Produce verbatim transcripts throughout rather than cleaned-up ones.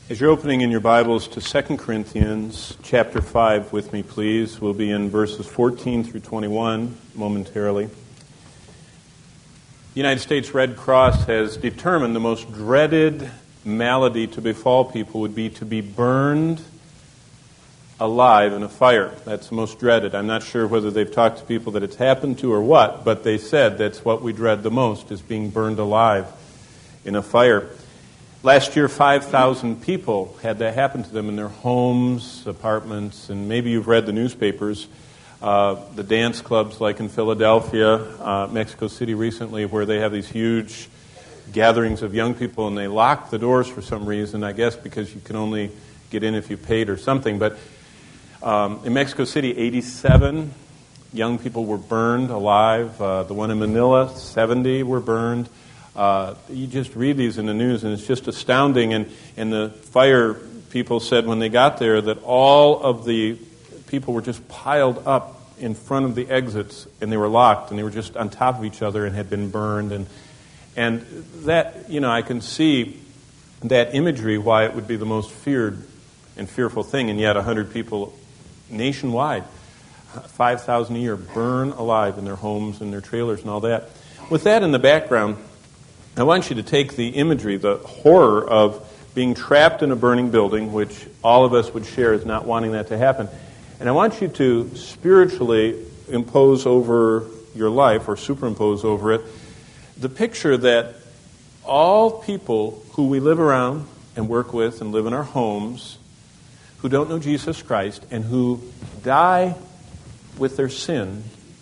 As you're opening in your Bibles to Second Corinthians chapter five with me, please. We'll be in verses fourteen through twenty-one momentarily. The United States Red Cross has determined the most dreaded malady to befall people would be to be burned alive in a fire. That's the most dreaded. I'm not sure whether they've talked to people that it's happened to or what, but they said that's what we dread the most, is being burned alive in a fire. Last year, five thousand people had that happen to them in their homes, apartments, and maybe you've read the newspapers. Uh, the dance clubs like in Philadelphia, uh, Mexico City recently, where they have these huge gatherings of young people and they lock the doors for some reason, I guess because you can only get in if you paid or something. But um, in Mexico City, eighty-seven young people were burned alive. Uh, the one in Manila, seventy were burned. Uh, you just read these in the news, and it's just astounding. And, and the fire people said when they got there that all of the people were just piled up in front of the exits, and they were locked, and they were just on top of each other and had been burned. And and that, you know, I can see that imagery, why it would be the most feared and fearful thing, and yet one hundred people nationwide, five thousand a year, burn alive in their homes and their trailers and all that. With that in the background, I want you to take the imagery, the horror of being trapped in a burning building, which all of us would share as not wanting that to happen. And I want you to spiritually impose over your life, or superimpose over it, the picture that all people who we live around and work with and live in our homes, who don't know Jesus Christ and who die with their sin,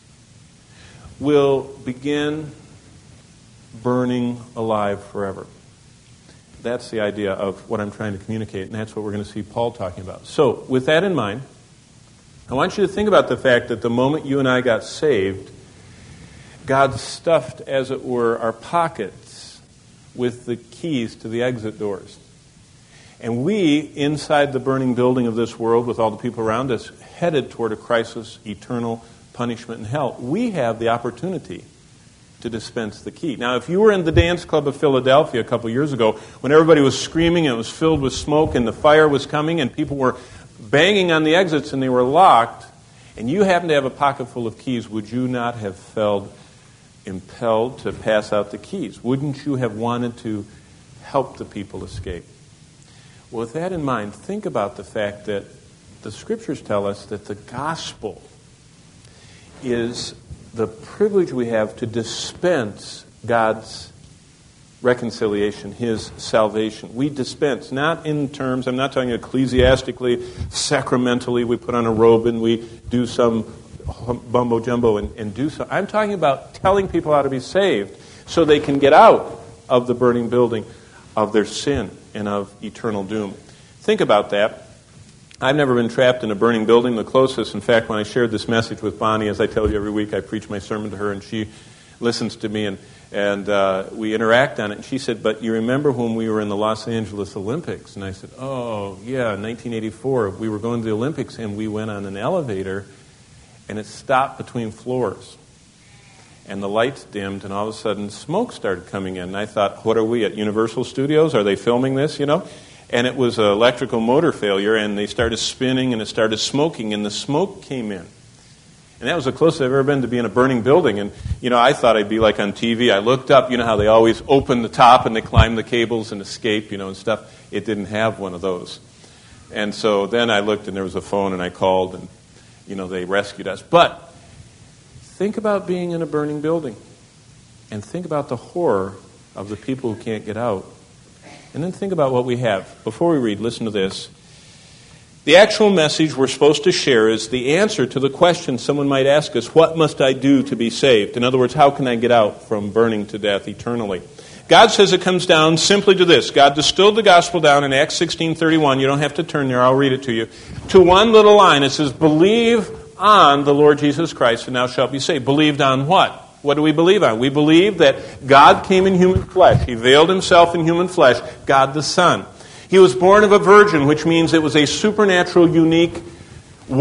will begin burning alive forever. That's the idea of what I'm trying to communicate, and that's what we're going to see Paul talking about. So, with that in mind, I want you to think about the fact that the moment you and I got saved, God stuffed, as it were, our pockets with the keys to the exit doors. And we, inside the burning building of this world, with all the people around us, headed toward a crisis, eternal punishment and hell, we have the opportunity to dispense the key. Now, if you were in the dance club of Philadelphia a couple years ago, when everybody was screaming and it was filled with smoke and the fire was coming and people were banging on the exits and they were locked, and you happened to have a pocket full of keys, would you not have felt impelled to pass out the keys? Wouldn't you have wanted to help the people escape? Well, with that in mind, think about the fact that the Scriptures tell us that the gospel is the privilege we have to dispense God's reconciliation, His salvation. We dispense, not in terms, I'm not talking ecclesiastically, sacramentally, we put on a robe and we do some bumbo jumbo and, and do so. I'm talking about telling people how to be saved so they can get out of the burning building of their sin and of eternal doom. Think about that. I've never been trapped in a burning building. The closest, in fact, when I shared this message with Bonnie, as I tell you every week, I preach my sermon to her, and she listens to me, and, and uh, we interact on it. And she said, but you remember when we were in the Los Angeles Olympics? And I said, oh, yeah, nineteen eighty-four. We were going to the Olympics, and we went on an elevator, and it stopped between floors. And the lights dimmed, and all of a sudden, smoke started coming in. And I thought, what are we, at Universal Studios? Are they filming this, you know? And it was an electrical motor failure, and they started spinning, and it started smoking, and the smoke came in. And that was the closest I've ever been to being in a burning building. And, you know, I thought I'd be like on T V. I looked up, you know how they always open the top and they climb the cables and escape, you know, and stuff. It didn't have one of those. And so then I looked, and there was a phone, and I called, and, you know, they rescued us. But think about being in a burning building, and think about the horror of the people who can't get out. And then think about what we have. Before we read, listen to this. The actual message we're supposed to share is the answer to the question someone might ask us, what must I do to be saved? In other words, how can I get out from burning to death eternally? God says it comes down simply to this. God distilled the gospel down in Acts sixteen thirty-one. You don't have to turn there. I'll read it to you. To one little line. It says, believe on the Lord Jesus Christ, and thou shalt be saved. Believed on what? What do we believe on? We believe that God came in human flesh. He veiled Himself in human flesh, God the Son. He was born of a virgin, which means it was a supernatural, unique,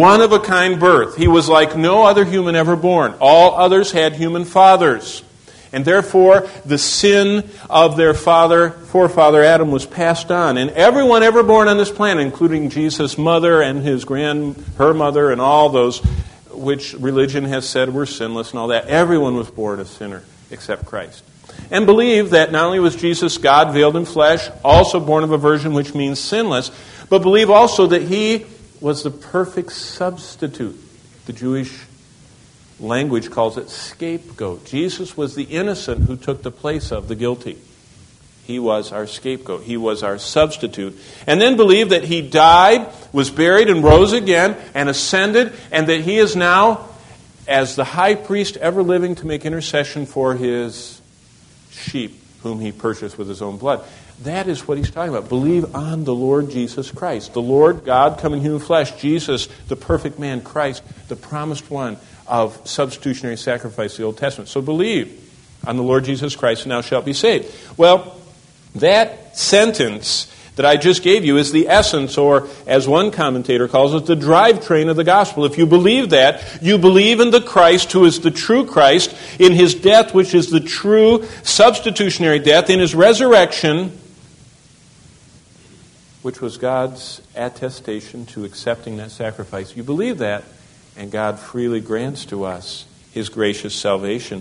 one-of-a-kind birth. He was like no other human ever born. All others had human fathers. And therefore, the sin of their father, forefather Adam, was passed on. And everyone ever born on this planet, including Jesus' mother and his grand, her mother, and all those which religion has said were sinless and all that, everyone was born a sinner except Christ. And believe that not only was Jesus God veiled in flesh, also born of a virgin, which means sinless, but believe also that he was the perfect substitute. The Jewish language calls it scapegoat. Jesus was the innocent who took the place of the guilty. He was our scapegoat. He was our substitute. And then believe that he died, was buried, and rose again, and ascended, and that he is now, as the high priest ever living, to make intercession for his sheep, whom he purchased with his own blood. That is what he's talking about. Believe on the Lord Jesus Christ. The Lord God come in human flesh. Jesus, the perfect man. Christ, the promised one of substitutionary sacrifice, the Old Testament. So believe on the Lord Jesus Christ, and thou shalt be saved. Well, that sentence that I just gave you is the essence, or as one commentator calls it, the drivetrain of the gospel. If you believe that, you believe in the Christ who is the true Christ, in his death, which is the true substitutionary death, in his resurrection, which was God's attestation to accepting that sacrifice. You believe that, and God freely grants to us his gracious salvation.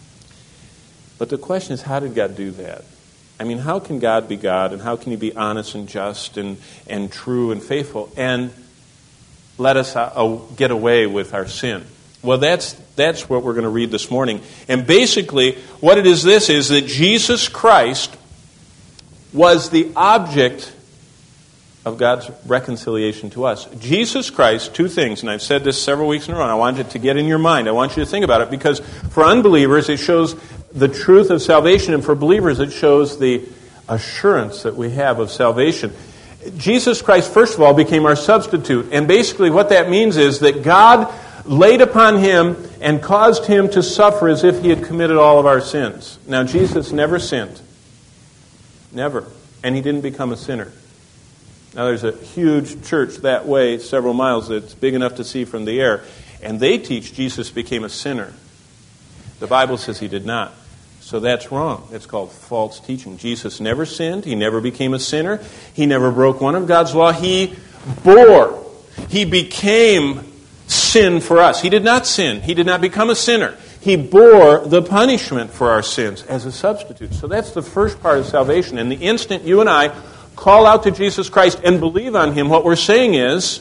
But the question is, how did God do that? I mean, how can God be God, and how can he be honest and just and, and true and faithful, and let us uh, get away with our sin? Well, that's that's what we're going to read this morning. And basically, what it is this is that Jesus Christ was the object of God's reconciliation to us. Jesus Christ, two things, and I've said this several weeks in a row, and I want it to get in your mind. I want you to think about it, because for unbelievers, it shows the truth of salvation, and for believers, it shows the assurance that we have of salvation. Jesus Christ, first of all, became our substitute, and basically what that means is that God laid upon him and caused him to suffer as if he had committed all of our sins. Now, Jesus never sinned. Never. And he didn't become a sinner. Now, there's a huge church that way, several miles, that's big enough to see from the air, and they teach Jesus became a sinner. The Bible says he did not. So that's wrong. It's called false teaching. Jesus never sinned. He never became a sinner. He never broke one of God's law. He bore. He became sin for us. He did not sin. He did not become a sinner. He bore the punishment for our sins as a substitute. So that's the first part of salvation. And the instant you and I call out to Jesus Christ and believe on him, what we're saying is,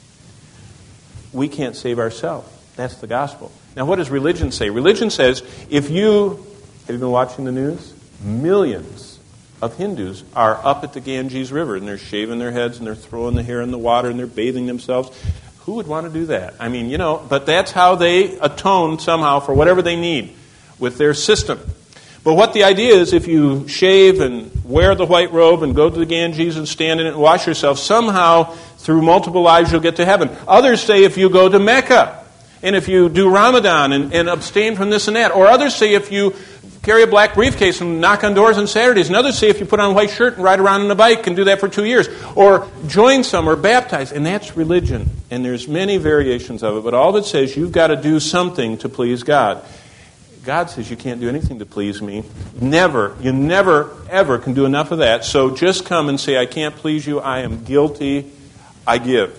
we can't save ourselves. That's the gospel. Now, what does religion say? Religion says, if you, have you been watching the news? Millions of Hindus are up at the Ganges River, and they're shaving their heads, and they're throwing the hair in the water, and they're bathing themselves. Who would want to do that? I mean, you know, but that's how they atone somehow for whatever they need with their system. But what the idea is, if you shave and wear the white robe and go to the Ganges and stand in it and wash yourself, somehow through multiple lives you'll get to heaven. Others say if you go to Mecca, and if you do Ramadan and, and abstain from this and that. Or others say if you carry a black briefcase and knock on doors on Saturdays. And others say if you put on a white shirt and ride around on a bike and do that for two years. Or join some or baptize. And that's religion. And there's many variations of it. But all of it says you've got to do something to please God. God says you can't do anything to please me. Never. You never, ever can do enough of that. So just come and say, I can't please you. I am guilty. I give.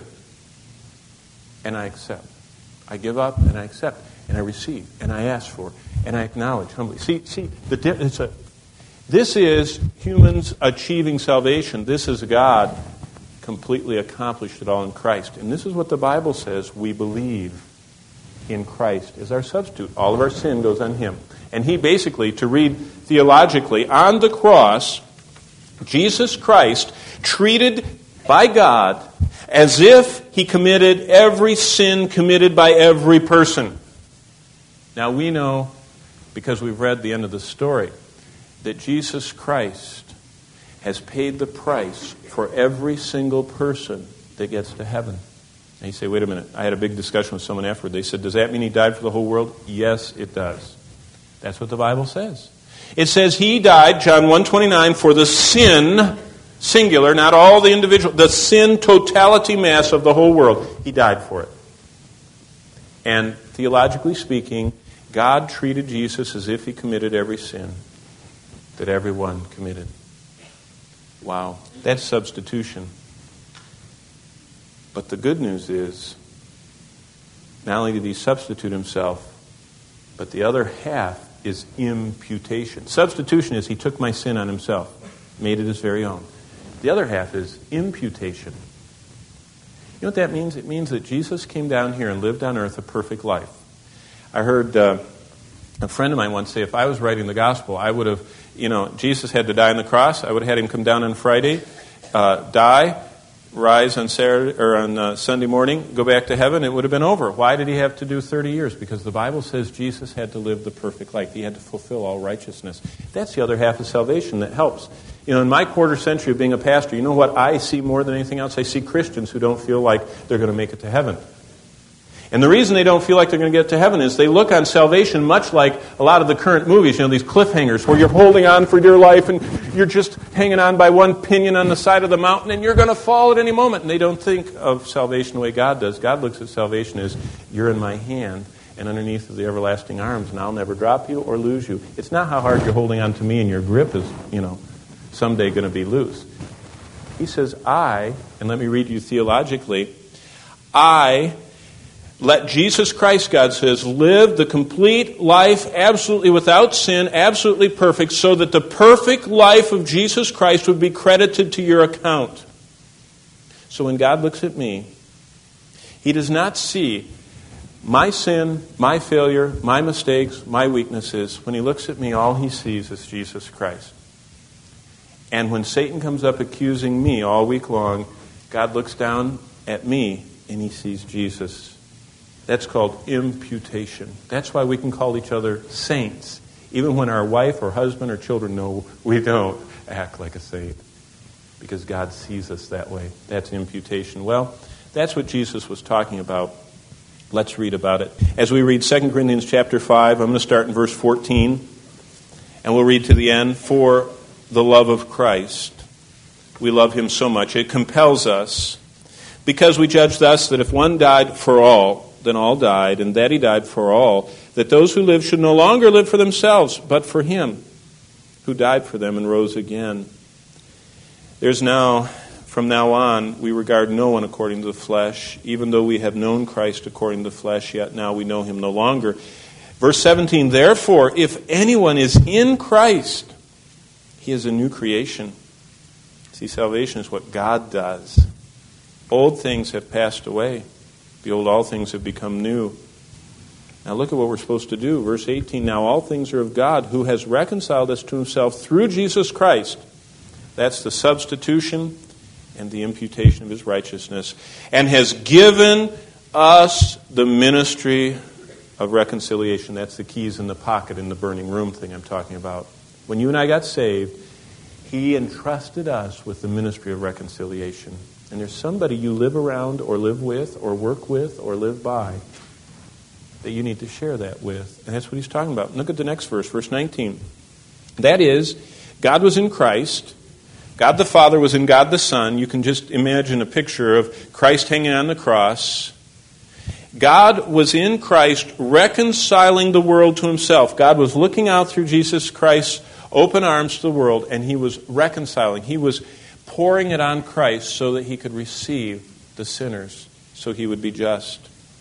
And I accept. I give up and I accept and I receive and I ask for and I acknowledge humbly. See, see, the it's a, this is humans achieving salvation. This is God completely accomplished it all in Christ. And this is what the Bible says. We believe in Christ as our substitute. All of our sin goes on him. And he basically, to read theologically, on the cross, Jesus Christ treated by God as if he committed every sin committed by every person. Now we know, because we've read the end of the story, that Jesus Christ has paid the price for every single person that gets to heaven. And you say, wait a minute, I had a big discussion with someone afterward. They said, does that mean he died for the whole world? Yes, it does. That's what the Bible says. It says he died, John one twenty-nine, for the sin, singular, not all the individual, the sin totality mass of the whole world. He died for it. And theologically speaking, God treated Jesus as if he committed every sin that everyone committed. Wow, that's substitution. But the good news is, not only did he substitute himself, but the other half is imputation. Substitution is he took my sin on himself, made it his very own. The other half is imputation. You know what that means? It means that Jesus came down here and lived on earth a perfect life. I heard uh, a friend of mine once say, if I was writing the gospel, I would have, you know, Jesus had to die on the cross. I would have had him come down on Friday, uh, die, rise on Saturday or on uh, Sunday morning, go back to heaven. It would have been over. Why did he have to do thirty years? Because the Bible says Jesus had to live the perfect life. He had to fulfill all righteousness. That's the other half of salvation that helps. You know, in my quarter century of being a pastor, you know what I see more than anything else? I see Christians who don't feel like they're going to make it to heaven. And the reason they don't feel like they're going to get to heaven is they look on salvation much like a lot of the current movies, you know, these cliffhangers where you're holding on for dear life and you're just hanging on by one pinion on the side of the mountain and you're going to fall at any moment. And they don't think of salvation the way God does. God looks at salvation as you're in my hand and underneath of the everlasting arms, and I'll never drop you or lose you. It's not how hard you're holding on to me and your grip is, you know, someday going to be loose. He says, I, and let me read you theologically, I... let Jesus Christ, God says, live the complete life absolutely without sin, absolutely perfect, so that the perfect life of Jesus Christ would be credited to your account. So when God looks at me, he does not see my sin, my failure, my mistakes, my weaknesses. When he looks at me, all he sees is Jesus Christ. And when Satan comes up accusing me all week long, God looks down at me and he sees Jesus. That's called imputation. That's why we can call each other saints, even when our wife or husband or children know we don't act like a saint, because God sees us that way. That's imputation. Well, that's what Jesus was talking about. Let's read about it. As we read Second Corinthians chapter five, I'm going to start in verse fourteen, and we'll read to the end. For the love of Christ, we love him so much, it compels us, because we judge thus that if one died for all, then all died, and that he died for all, that those who live should no longer live for themselves, but for him who died for them and rose again. There's now, from now on, we regard no one according to the flesh, even though we have known Christ according to the flesh, yet now we know him no longer. Verse seventeen, therefore, if anyone is in Christ, he is a new creation. See, salvation is what God does. Old things have passed away. Behold, all things have become new. Now look at what we're supposed to do. Verse eighteen, now all things are of God, who has reconciled us to himself through Jesus Christ. That's the substitution and the imputation of his righteousness. And has given us the ministry of reconciliation. That's the keys in the pocket in the burning room thing I'm talking about. When you and I got saved, he entrusted us with the ministry of reconciliation. And there's somebody you live around or live with or work with or live by that you need to share that with. And that's what he's talking about. Look at the next verse, verse nineteen. That is, God was in Christ. God the Father was in God the Son. You can just imagine a picture of Christ hanging on the cross. God was in Christ reconciling the world to himself. God was looking out through Jesus Christ's open arms to the world, and he was reconciling. He was pouring it on Christ so that he could receive the sinners, so he would be just.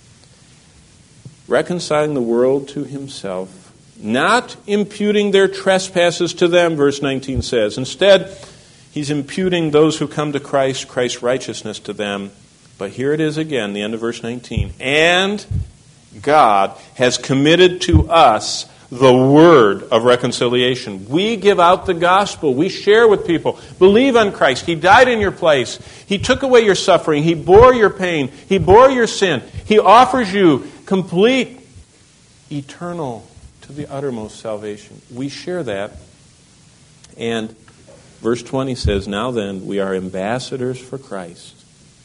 Reconciling the world to himself, not imputing their trespasses to them, verse nineteen says. Instead, he's imputing those who come to Christ, Christ's righteousness to them. But here it is again, the end of verse nineteen. And God has committed to us the word of reconciliation. We give out the gospel. We share with people. Believe on Christ. He died in your place. He took away your suffering. He bore your pain. He bore your sin. He offers you complete, eternal, to the uttermost salvation. We share that. And verse twenty says, now then, we are ambassadors for Christ.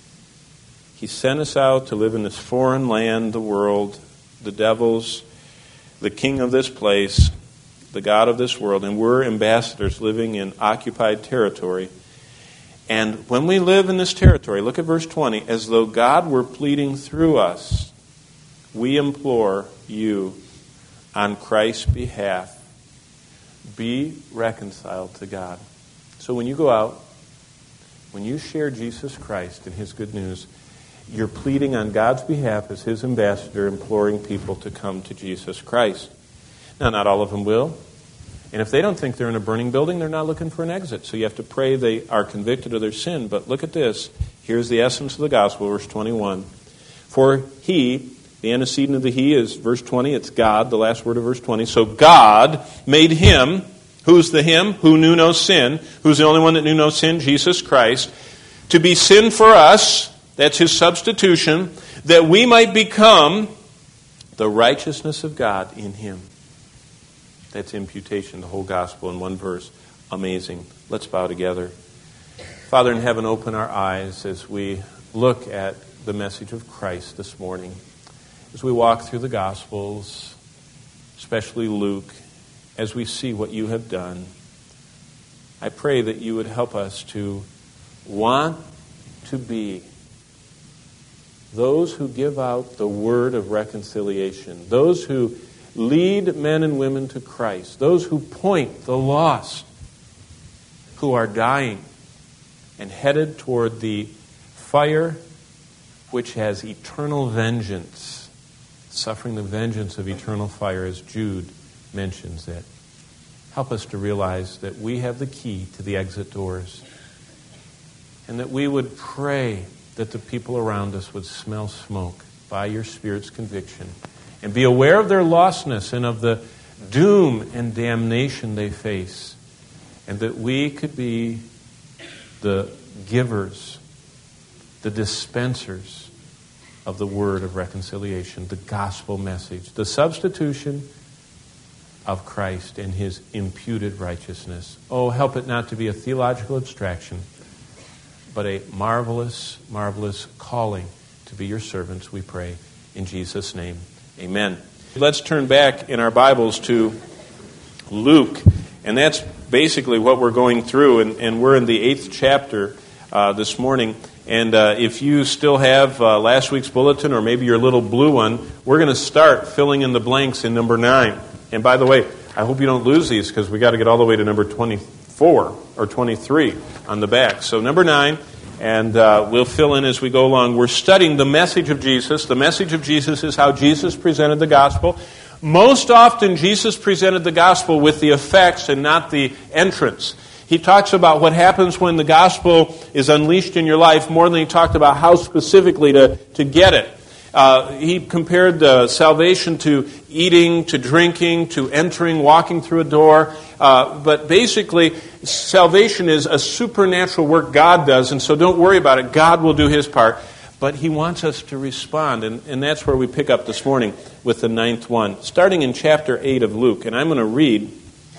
He sent us out to live in this foreign land, the world, the devils, the king of this place, the god of this world, and we're ambassadors living in occupied territory. And when we live in this territory, look at verse twenty, as though God were pleading through us, we implore you, on Christ's behalf. Be reconciled to God. So when you go out, when you share Jesus Christ and his good news, you're pleading on God's behalf as his ambassador, imploring people to come to Jesus Christ. Now, not all of them will. And if they don't think they're in a burning building, they're not looking for an exit. So you have to pray they are convicted of their sin. But look at this. Here's the essence of the gospel, verse twenty-one. For he, the antecedent of the he is verse twenty. It's God, the last word of verse twenty. So God made him, who's the him? Who knew no sin. Who's the only one that knew no sin? Jesus Christ. To be sin for us, that's his substitution, that we might become the righteousness of God in him. That's imputation, the whole gospel in one verse. Amazing. Let's bow together. Father in heaven, open our eyes as we look at the message of Christ this morning. As we walk through the Gospels, especially Luke, as we see what you have done, I pray that you would help us to want to be those who give out the word of reconciliation, those who lead men and women to Christ, those who point the lost who are dying and headed toward the fire which has eternal vengeance, suffering the vengeance of eternal fire, as Jude mentions it. Help us to realize that we have the key to the exit doors, and that we would pray that the people around us would smell smoke by your Spirit's conviction and be aware of their lostness and of the doom and damnation they face, and that we could be the givers, the dispensers of the word of reconciliation, the gospel message, the substitution of Christ and his imputed righteousness. Oh, help it not to be a theological abstraction, but a marvelous, marvelous calling to be your servants, we pray, in Jesus' name. Amen. Let's turn back in our Bibles to Luke, and that's basically what we're going through, and, and we're in the eighth chapter uh, this morning. And uh, if you still have uh, last week's bulletin, or maybe your little blue one, we're going to start filling in the blanks in number nine. And by the way, I hope you don't lose these, because we got to get all the way to number twenty-four or twenty-three on the back. So number nine. And uh, we'll fill in as we go along. We're studying the message of Jesus. The message of Jesus is how Jesus presented the gospel. Most often, Jesus presented the gospel with the effects and not the entrance. He talks about what happens when the gospel is unleashed in your life more than he talked about how specifically to, to get it. Uh, he compared uh, salvation to eating, to drinking, to entering, walking through a door. Uh, but basically, salvation is a supernatural work God does, and so don't worry about it. God will do his part. But he wants us to respond, and, and that's where we pick up this morning with the ninth one. Starting in chapter eight of Luke, and I'm going to read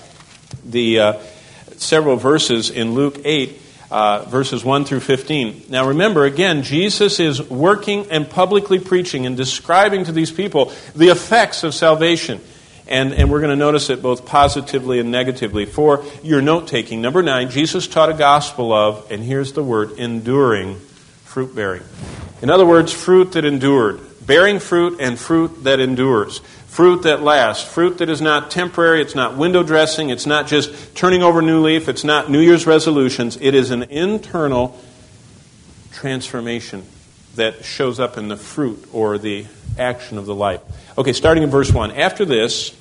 the uh, several verses in Luke eight, Uh, verses one through fifteen. Now remember, again, Jesus is working and publicly preaching and describing to these people the effects of salvation. And, and we're going to notice it both positively and negatively. For your note-taking, number nine, Jesus taught a gospel of, and here's the word, enduring fruit-bearing. In other words, fruit that endured. Bearing fruit and fruit that endures. Fruit that lasts. Fruit that is not temporary. It's not window dressing. It's not just turning over a new leaf. It's not New Year's resolutions. It is an internal transformation that shows up in the fruit or the action of the life. Okay, starting in verse one. After this,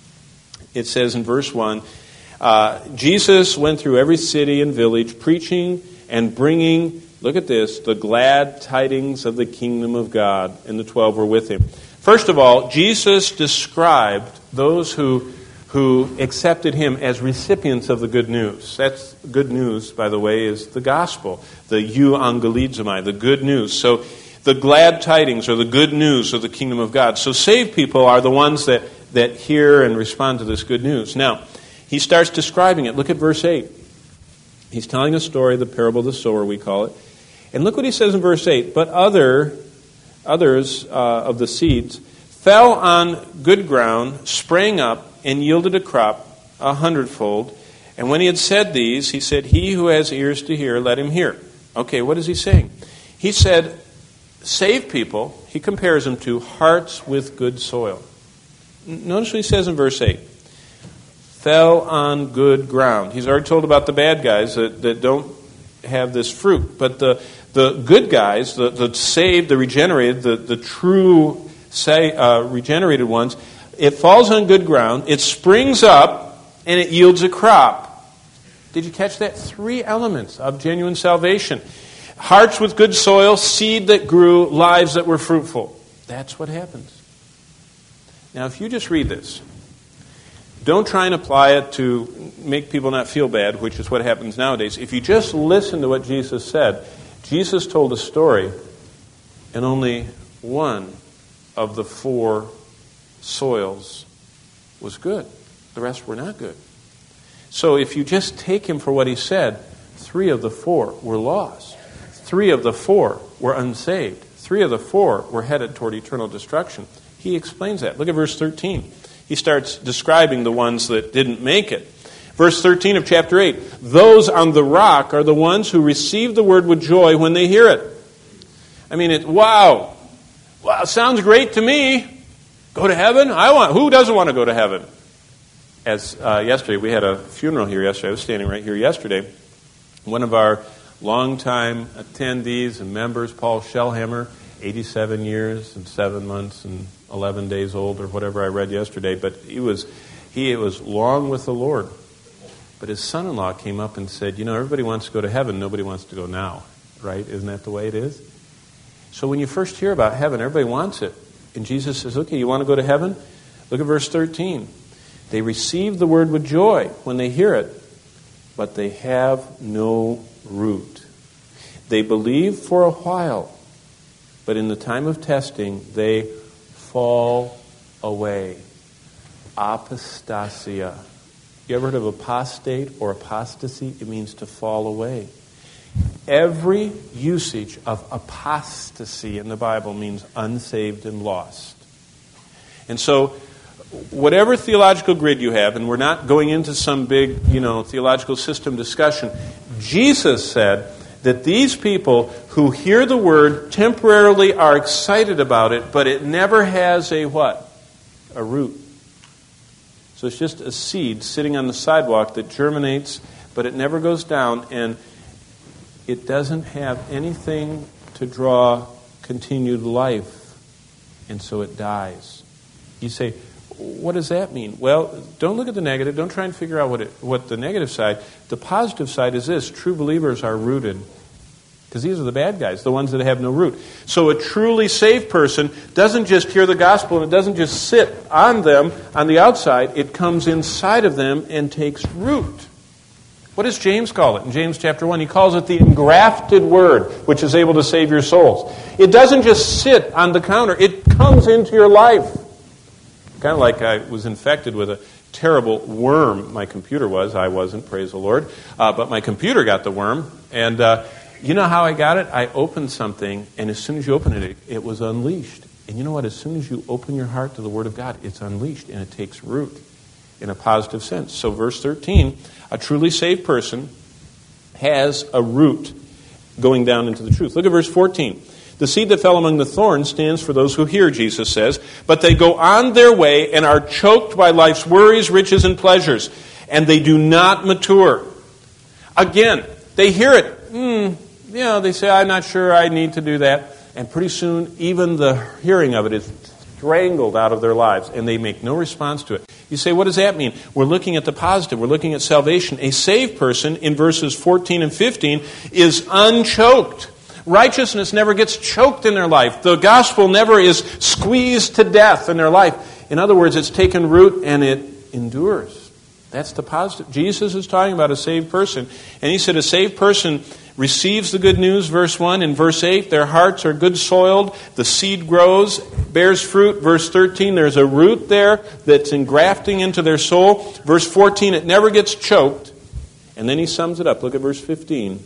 it says in verse one, uh, Jesus went through every city and village, preaching and bringing, look at this, the glad tidings of the kingdom of God. And the twelve were with him. First of all, Jesus described those who who accepted him as recipients of the good news. That's good news, by the way, is the gospel, the euangelizomai, the good news. So the glad tidings or the good news of the kingdom of God. So saved people are the ones that, that hear and respond to this good news. Now, he starts describing it. Look at verse eight. He's telling a story, the parable of the sower, we call it. And look what he says in verse eight. But other... Others uh, of the seeds fell on good ground, sprang up, and yielded a crop a hundredfold. And when he had said these, he said, "He who has ears to hear, let him hear." Okay, what is he saying? He said, saved people, he compares them to hearts with good soil. Notice what he says in verse eight. Fell on good ground. He's already told about the bad guys that, that don't have this fruit. But the, the good guys, the, the saved, the regenerated, the, the true say, uh, regenerated ones, it falls on good ground, it springs up, and it yields a crop. Did you catch that? Three elements of genuine salvation. Hearts with good soil, seed that grew, lives that were fruitful. That's what happens. Now, if you just read this, don't try and apply it to make people not feel bad, which is what happens nowadays. If you just listen to what Jesus said, Jesus told a story, and only one of the four soils was good. The rest were not good. So if you just take him for what he said, three of the four were lost. Three of the four were unsaved. Three of the four were headed toward eternal destruction. He explains that. Look at verse thirteen. He starts describing the ones that didn't make it. Verse thirteen of chapter eight. Those on the rock are the ones who receive the word with joy when they hear it. I mean, it, wow. Wow, sounds great to me. Go to heaven? I want. Who doesn't want to go to heaven? As uh, yesterday, we had a funeral here yesterday. I was standing right here yesterday. One of our longtime attendees and members, Paul Shellhammer, eighty-seven years and seven months and eleven days old, or whatever I read yesterday. But he was he was long with the Lord. But his son-in-law came up and said, you know, everybody wants to go to heaven. Nobody wants to go now. Right? Isn't that the way it is? So when you first hear about heaven, everybody wants it. And Jesus says, okay, you want to go to heaven? Look at verse thirteen. They receive the word with joy when they hear it, but they have no root. They believe for a while, but in the time of testing, they fall away. Apostasia. You ever heard of apostate or apostasy? It means to fall away. Every usage of apostasy in the Bible means unsaved and lost. And so, whatever theological grid you have, and we're not going into some big, you know, theological system discussion, Jesus said that these people who hear the word temporarily are excited about it, but it never has a what? A root. So it's just a seed sitting on the sidewalk that germinates, but it never goes down, and it doesn't have anything to draw continued life, and so it dies. You say, what does that mean? Well, don't look at the negative. Don't try and figure out what it, what the negative side. The positive side is this. True believers are rooted. Because these are the bad guys, the ones that have no root. So a truly saved person doesn't just hear the gospel and it doesn't just sit on them on the outside. It comes inside of them and takes root. What does James call it? In James chapter one, he calls it the engrafted word, which is able to save your souls. It doesn't just sit on the counter. It comes into your life. Kind of like I was infected with a terrible worm. My computer was. I wasn't, praise the Lord. Uh, but my computer got the worm. And uh, you know how I got it? I opened something, and as soon as you open it, it, it was unleashed. And you know what? As soon as you open your heart to the Word of God, it's unleashed, and it takes root in a positive sense. So verse thirteen, a truly saved person has a root going down into the truth. Look at verse fourteen. The seed that fell among the thorns stands for those who hear, Jesus says, but they go on their way and are choked by life's worries, riches, and pleasures, and they do not mature. Again, they hear it. Hmm, you know, they say, I'm not sure I need to do that. And pretty soon, even the hearing of it is strangled out of their lives, and they make no response to it. You say, what does that mean? We're looking at the positive. We're looking at salvation. A saved person, in verses fourteen and fifteen, is unchoked. Righteousness never gets choked in their life. The gospel never is squeezed to death in their life. In other words, it's taken root and it endures. That's the positive. Jesus is talking about a saved person. And he said a saved person receives the good news, verse one. In verse eight, their hearts are good soiled. The seed grows, bears fruit. Verse thirteen, there's a root there that's engrafting into their soul. Verse fourteen, it never gets choked. And then he sums it up. Look at verse fifteen.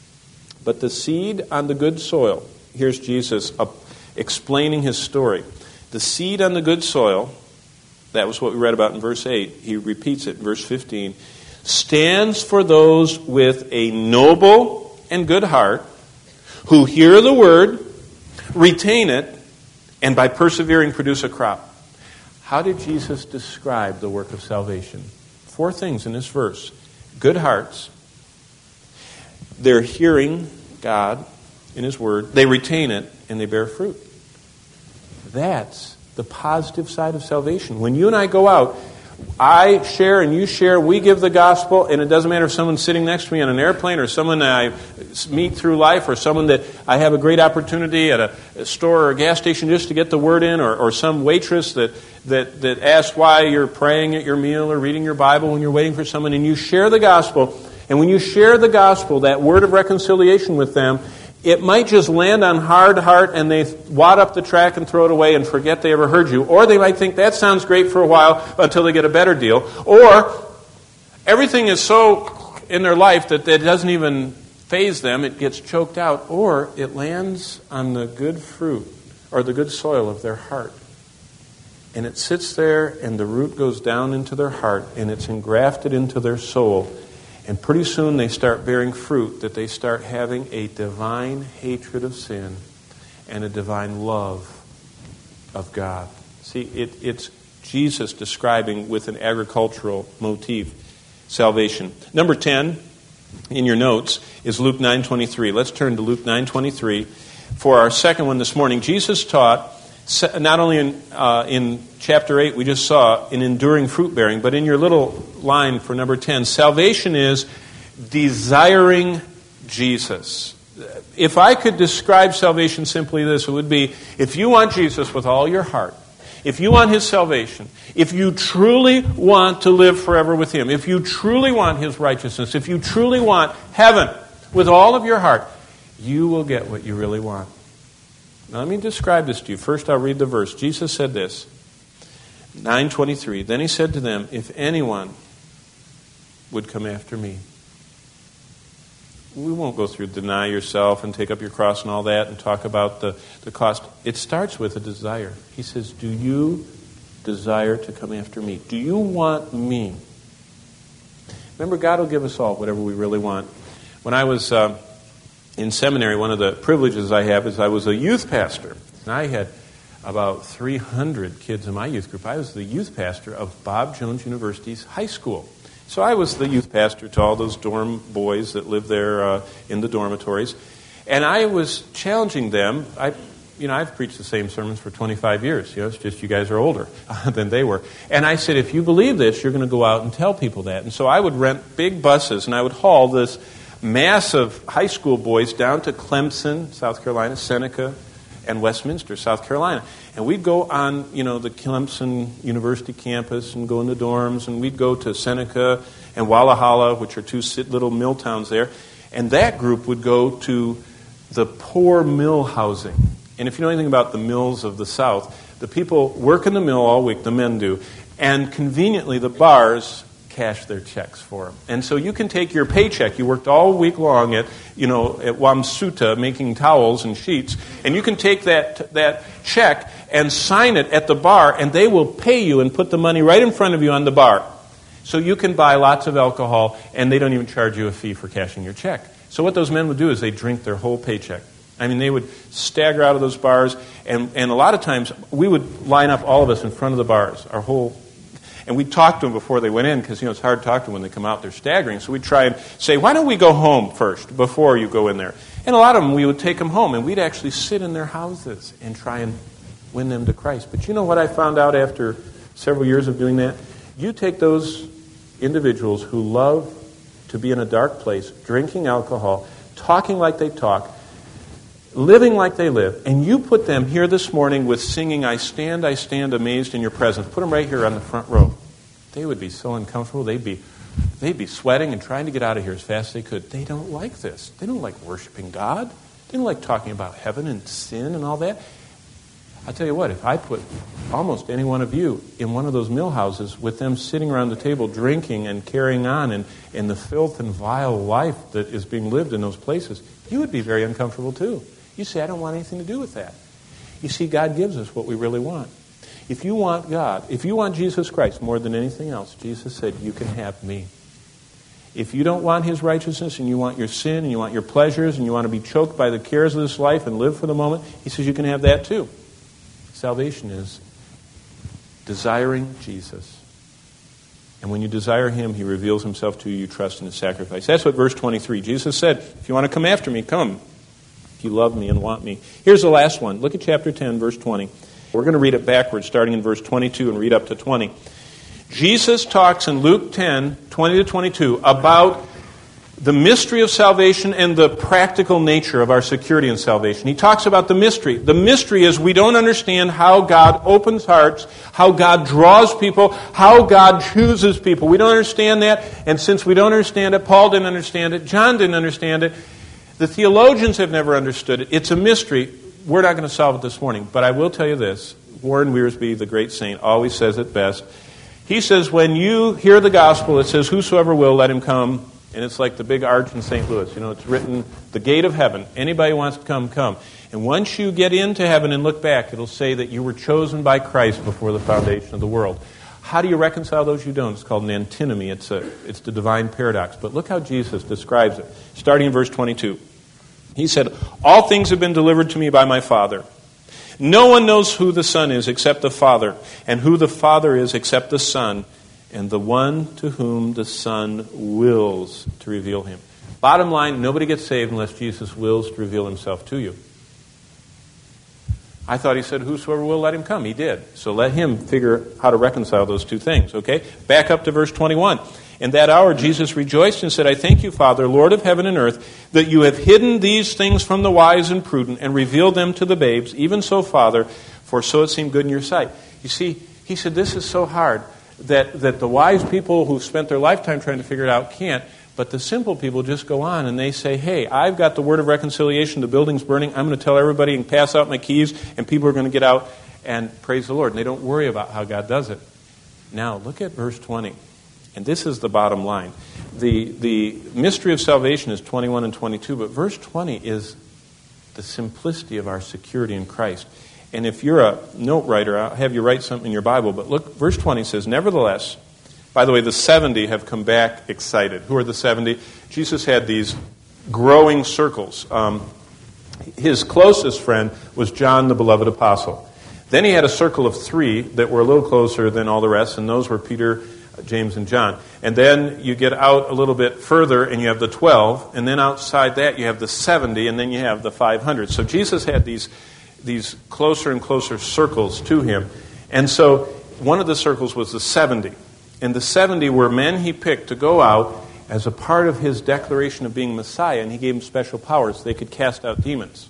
But the seed on the good soil, here's Jesus uh, explaining his story. The seed on the good soil, that was what we read about in verse eight. He repeats it in verse fifteen. Stands for those with a noble and good heart who hear the word, retain it, and by persevering produce a crop. How did Jesus describe the work of salvation? Four things in this verse. Good hearts. They're hearing God in His Word. They retain it, and they bear fruit. That's the positive side of salvation. When you and I go out, I share and you share, we give the gospel, and it doesn't matter if someone's sitting next to me on an airplane or someone that I meet through life or someone that I have a great opportunity at a store or a gas station just to get the word in, or, or some waitress that, that, that asks why you're praying at your meal or reading your Bible when you're waiting for someone, and you share the gospel. And when you share the gospel, that word of reconciliation with them, it might just land on hard heart and they wad up the track and throw it away and forget they ever heard you. Or they might think that sounds great for a while until they get a better deal. Or everything is so in their life that it doesn't even faze them. It gets choked out. Or it lands on the good fruit or the good soil of their heart. And it sits there and the root goes down into their heart and it's engrafted into their soul. And pretty soon they start bearing fruit, that they start having a divine hatred of sin and a divine love of God. See, it, it's Jesus describing with an agricultural motif salvation. Number ten in your notes is Luke nine twenty-three. Let's turn to Luke nine twenty-three for our second one this morning. Jesus taught, not only in uh, in chapter eight we just saw, in enduring fruit bearing, but in your little line for number ten, salvation is desiring Jesus. If I could describe salvation simply this, it would be, if you want Jesus with all your heart, if you want His salvation, if you truly want to live forever with Him, if you truly want His righteousness, if you truly want heaven with all of your heart, you will get what you really want. Now let me describe this to you. First I'll read the verse. Jesus said this, nine twenty-three. Then He said to them, if anyone would come after me. We won't go through deny yourself and take up your cross and all that and talk about the, the cost. It starts with a desire. He says, do you desire to come after me? Do you want me? Remember, God will give us all whatever we really want. When I was uh, in seminary, one of the privileges I have is I was a youth pastor. And I had about three hundred kids in my youth group. I was the youth pastor of Bob Jones University's high school. So I was the youth pastor to all those dorm boys that lived there uh, in the dormitories. And I was challenging them. I, you know, I've preached the same sermons for twenty-five years. You know, it's just you guys are older than they were. And I said, if you believe this, you're going to go out and tell people that. And so I would rent big buses, and I would haul this mass of high school boys down to Clemson, South Carolina, Seneca, and Westminster, South Carolina. And we'd go on, you know, the Clemson University campus and go in the dorms, and we'd go to Seneca and Walla Halla, which are two little mill towns there. And that group would go to the poor mill housing. And if you know anything about the mills of the South, the people work in the mill all week, the men do, and conveniently the bars cash their checks for them. And so you can take your paycheck, you worked all week long at, you know, at Wamsuta making towels and sheets, and you can take that that check and sign it at the bar, and they will pay you and put the money right in front of you on the bar. So you can buy lots of alcohol, and they don't even charge you a fee for cashing your check. So what those men would do is they drink their whole paycheck. I mean, they would stagger out of those bars, and, and a lot of times we would line up all of us in front of the bars, our whole. And we'd talk to them before they went in, because, you know, it's hard to talk to them when they come out. They're staggering. So we'd try and say, why don't we go home first before you go in there? And a lot of them, we would take them home, and we'd actually sit in their houses and try and win them to Christ. But you know what I found out after several years of doing that? You take those individuals who love to be in a dark place, drinking alcohol, talking like they talk, living like they live, and you put them here this morning with singing, I stand, I stand amazed in your presence. Put them right here on the front row. They would be so uncomfortable. They'd be, they'd be sweating and trying to get out of here as fast as they could. They don't like this. They don't like worshiping God. They don't like talking about heaven and sin and all that. I'll tell you what, if I put almost any one of you in one of those mill houses with them sitting around the table drinking and carrying on in, in the filth and vile life that is being lived in those places, you would be very uncomfortable too. You say, I don't want anything to do with that. You see, God gives us what we really want. If you want God, if you want Jesus Christ more than anything else, Jesus said, you can have me. If you don't want His righteousness and you want your sin and you want your pleasures and you want to be choked by the cares of this life and live for the moment, He says you can have that too. Salvation is Desiring Jesus. And when you desire him, he reveals himself to you. You trust in his sacrifice. That's what verse twenty-three. Jesus said, if you want to come after me, come. If you love me and want me. Here's the last one. Look at chapter ten, verse twenty. We're going to read it backwards, starting in verse twenty-two and read up to twenty. Jesus talks in Luke ten, twenty to twenty-two, about the mystery of salvation and the practical nature of our security in salvation. He talks about the mystery. The mystery is we don't understand how God opens hearts, how God draws people, how God chooses people. We don't understand that, and since we don't understand it, Paul didn't understand it, John didn't understand it, the theologians have never understood it. It's a mystery. We're not going to solve it this morning, but I will tell you this. Warren Wiersbe, the great saint, always says it best. He says, when you hear the gospel, it says, whosoever will, let him come. And it's like the big arch in Saint Louis. You know, it's written, the gate of heaven. Anybody who wants to come, come. And once you get into heaven and look back, it'll say that you were chosen by Christ before the foundation of the world. How do you reconcile those you don't? It's called an antinomy. It's, a, it's the divine paradox. But look how Jesus describes it, starting in verse twenty-two. He said, all things have been delivered to me by my Father. No one knows who the Son is except the Father, and who the Father is except the Son, and the one to whom the Son wills to reveal him. Bottom line, nobody gets saved unless Jesus wills to reveal himself to you. I thought he said, whosoever will, let him come. He did. So let him figure how to reconcile those two things, okay? Back up to verse twenty-one. In that hour, Jesus rejoiced and said, I thank you, Father, Lord of heaven and earth, that you have hidden these things from the wise and prudent and revealed them to the babes. Even so, Father, for so it seemed good in your sight. You see, he said, this is so hard that, that the wise people who've spent their lifetime trying to figure it out can't. But the simple people just go on and they say, hey, I've got the word of reconciliation, the building's burning, I'm going to tell everybody and pass out my keys, and people are going to get out and praise the Lord. And they don't worry about how God does it. Now, look at verse twenty. And this is the bottom line. The, the mystery of salvation is twenty-one and twenty-two, but verse twenty is the simplicity of our security in Christ. And if you're a note writer, I'll have you write something in your Bible, but look, verse twenty says, nevertheless, by the way, the seventy have come back excited. Who are the seventy? Jesus had these growing circles. Um, his closest friend was John, the beloved apostle. Then he had a circle of three that were a little closer than all the rest, and those were Peter, James, and John. And then you get out a little bit further, and you have the twelve, and then outside that you have the seventy, and then you have the five hundred. So Jesus had these, these closer and closer circles to him. And so one of the circles was the seventy. And the seventy were men he picked to go out as a part of his declaration of being Messiah, and he gave them special powers. They could cast out demons.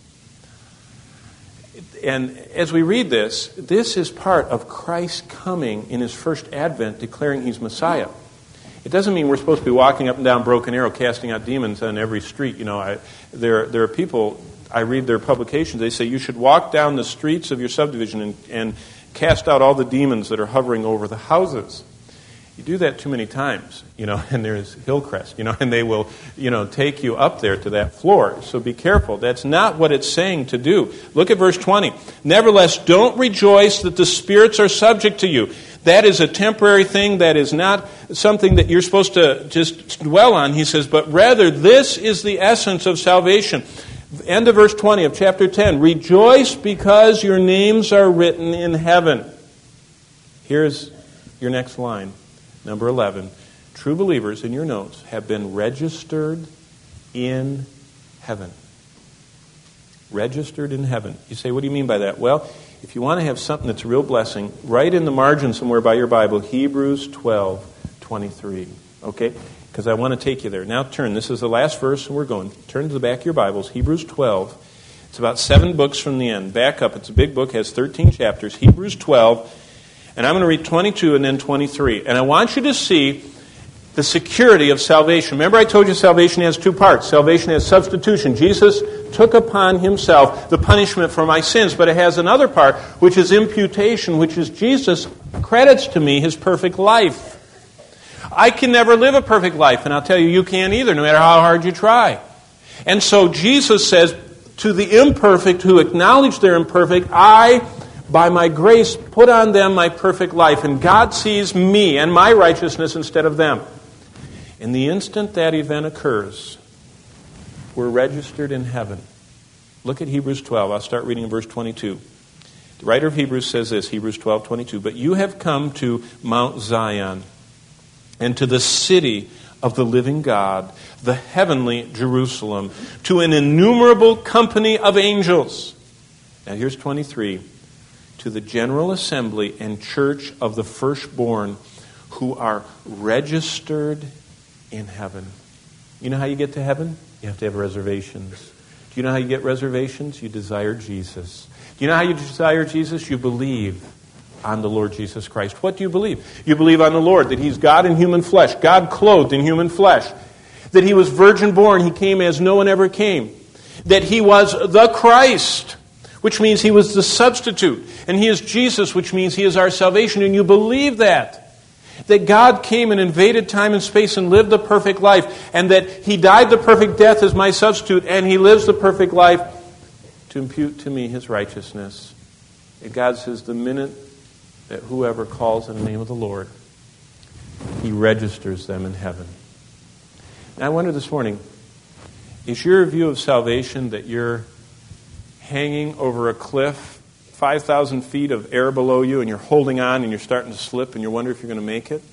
And as we read this, this is part of Christ coming in his first advent, declaring he's Messiah. It doesn't mean we're supposed to be walking up and down Broken Arrow, casting out demons on every street. You know, I, there, there are people, I read their publications, they say you should walk down the streets of your subdivision and, and cast out all the demons that are hovering over the houses. You do that too many times, you know, and there's Hillcrest, you know, and they will, you know, take you up there to that floor. So be careful. That's not what it's saying to do. Look at verse twenty. Nevertheless, don't rejoice that the spirits are subject to you. That is a temporary thing. That is not something that you're supposed to just dwell on, he says, but rather this is the essence of salvation. End of verse twenty of chapter ten. Rejoice because your names are written in heaven. Here's your next line. Number eleven, true believers, in your notes, have been registered in heaven. Registered in heaven. You say, what do you mean by that? Well, if you want to have something that's a real blessing, write in the margin somewhere by your Bible, Hebrews twelve twenty-three. Okay? Because I want to take you there. Now turn. This is the last verse, and we're going. Turn to the back of your Bibles, Hebrews twelve. It's about seven books from the end. Back up. It's a big book, has thirteen chapters. Hebrews twelve. And I'm going to read twenty-two and then twenty-three. And I want you to see the security of salvation. Remember I told you salvation has two parts. Salvation has substitution. Jesus took upon himself the punishment for my sins. But it has another part, which is imputation, which is Jesus credits to me his perfect life. I can never live a perfect life. And I'll tell you, you can't either, no matter how hard you try. And so Jesus says to the imperfect who acknowledge they're imperfect, I, by my grace, put on them my perfect life. And God sees me and my righteousness instead of them. In the instant that event occurs, we're registered in heaven. Look at Hebrews twelve. I'll start reading in verse twenty-two. The writer of Hebrews says this, Hebrews twelve twenty-two, but you have come to Mount Zion and to the city of the living God, the heavenly Jerusalem, to an innumerable company of angels. Now here's twenty-three. To the general assembly and church of the firstborn who are registered in heaven. You know how you get to heaven? You have to have reservations. Do you know how you get reservations? You desire Jesus. Do you know how you desire Jesus? You believe on the Lord Jesus Christ. What do you believe? You believe on the Lord, that He's God in human flesh, God clothed in human flesh, that He was virgin born, He came as no one ever came, that He was the Christ, which means He was the substitute, and He is Jesus, which means He is our salvation, and you believe that. That God came and invaded time and space and lived the perfect life, and that He died the perfect death as my substitute, and He lives the perfect life to impute to me His righteousness. And God says the minute that whoever calls in the name of the Lord, He registers them in heaven. Now I wonder this morning, is your view of salvation that you're hanging over a cliff, five thousand feet of air below you, and you're holding on and you're starting to slip and you wonder if you're going to make it?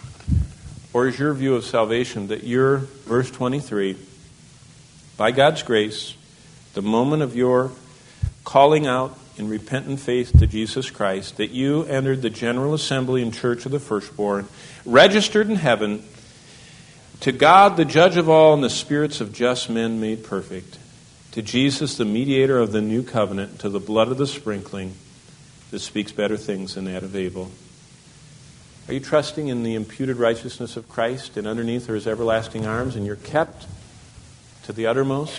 Or is your view of salvation that you're, verse twenty-three, by God's grace, the moment of your calling out in repentant faith to Jesus Christ, that you entered the general assembly and church of the firstborn, registered in heaven, to God the judge of all and the spirits of just men made perfect, to Jesus, the mediator of the new covenant, to the blood of the sprinkling that speaks better things than that of Abel. Are you trusting in the imputed righteousness of Christ, and underneath are His everlasting arms, and you're kept to the uttermost?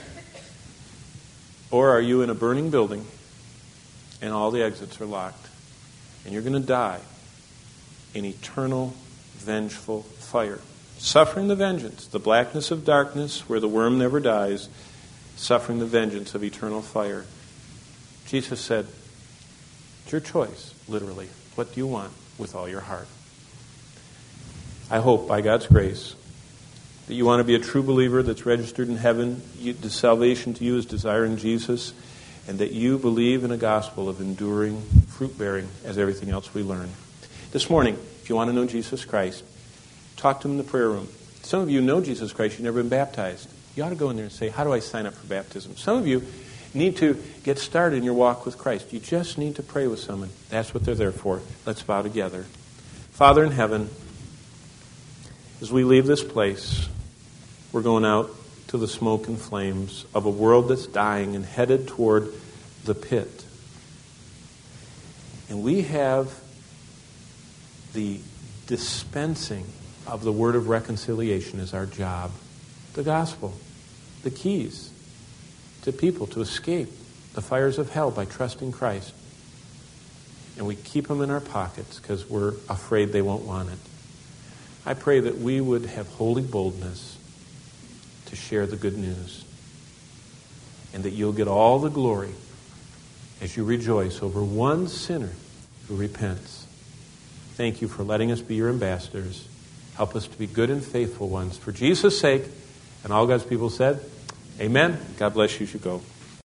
Or are you in a burning building, and all the exits are locked, and you're going to die in eternal, vengeful fire, suffering the vengeance, the blackness of darkness where the worm never dies, suffering the vengeance of eternal fire? Jesus said, it's your choice, literally. What do you want with all your heart? I hope, by God's grace, that you want to be a true believer that's registered in heaven. You, the salvation to you is desiring Jesus, and that you believe in a gospel of enduring, fruit-bearing, as everything else we learn. This morning, if you want to know Jesus Christ, talk to Him in the prayer room. Some of you know Jesus Christ, you've never been baptized. You ought to go in there and say, how do I sign up for baptism? Some of you need to get started in your walk with Christ. You just need to pray with someone. That's what they're there for. Let's bow together. Father in heaven, as we leave this place, we're going out to the smoke and flames of a world that's dying and headed toward the pit. And we have the dispensing of the word of reconciliation as our job. The gospel. The keys to people to escape the fires of hell by trusting Christ. And we keep them in our pockets because we're afraid they won't want it. I pray that we would have holy boldness to share the good news, and that you'll get all the glory as you rejoice over one sinner who repents. Thank you for letting us be your ambassadors. Help us to be good and faithful ones for Jesus' sake. And all God's people said, amen. God bless you. You should go.